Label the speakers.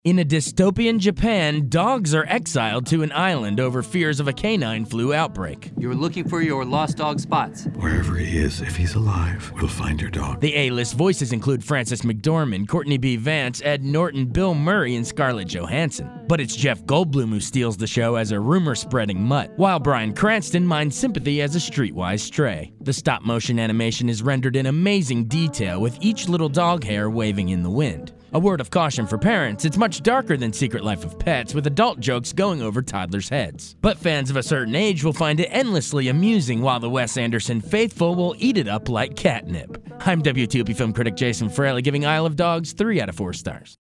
Speaker 1: In a dystopian Japan, dogs are exiled to an island over fears of a canine flu outbreak.
Speaker 2: You're looking for your lost dog Spots.
Speaker 3: Wherever he is, if he's alive, we'll find your dog.
Speaker 1: The A-list voices include Frances McDormand, Courtney B. Vance, Ed Norton, Bill Murray, and Scarlett Johansson. But it's Jeff Goldblum who steals the show as a rumor-spreading mutt, while Bryan Cranston minds sympathy as a streetwise stray. The stop-motion animation is rendered in amazing detail, with each little dog hair waving in the wind. A word of caution for parents, it's much darker than Secret Life of Pets, with adult jokes going over toddlers' heads. But fans of a certain age will find it endlessly amusing, while the Wes Anderson faithful will eat it up like catnip. I'm WTOP film critic Jason Fraley, giving Isle of Dogs 3 out of 4 stars.